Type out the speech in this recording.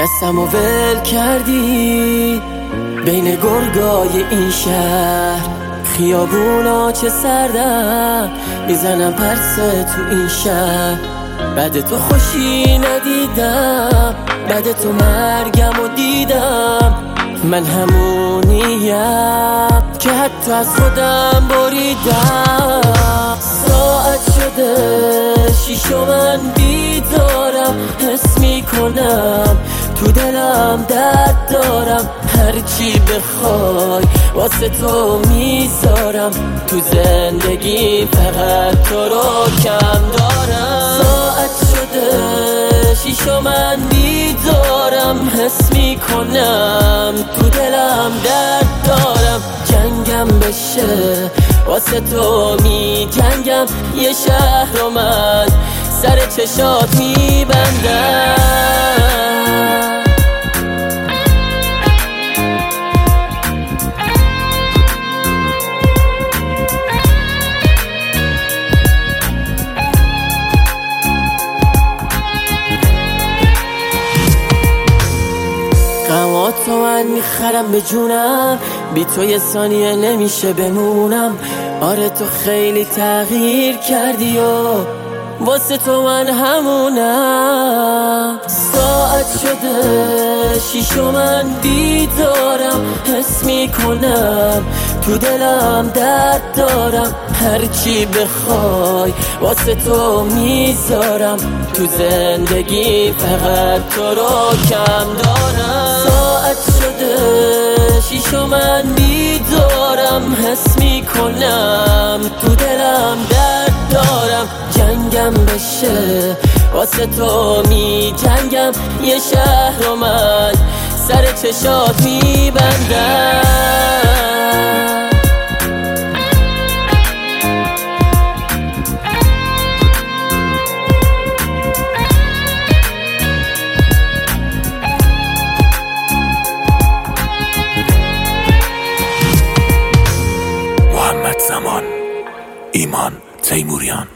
دستمو ول کردی بین گرگای این شهر، خیابونا چه سردن میزنم پرسه تو این شهر. بعد تو خوشی ندیدم، بعد تو مرگمو دیدم. من همونیم که حتی از خودم بریدم. ساعت شده 6 و من بیدارم، حس میکنم تو دلم درد دارم. هرچی بخوای واسه تو میذارم، تو زندگی فقط تو رو کم دارم. ساعت شده 6 و من بیدارم، حس میکنم تو دلم درد دارم. جنگم بشه واسه تو میجنگم، یه شهر رو من سر چشات میبندم. غماتو من میخرم به جونم، بی تو یه ثانیه نمیشه بمونم. آره تو خیلی تغییر کردی و واسه تو من همونم. ساعت شده 6 و من بیدارم، حس میکنم تو دلم درد دارم. هرچی بخوای واسه تو میذارم، تو زندگی فقط تو رو کم دارم. ساعت شده 6 و من بیدارم، حس میکنم تو دلم درد دارم. جنگم بشه واسه تو میجنگم، یه شهر رو من سر چشات میبندم. محمد زمان، ایمان تیموریان.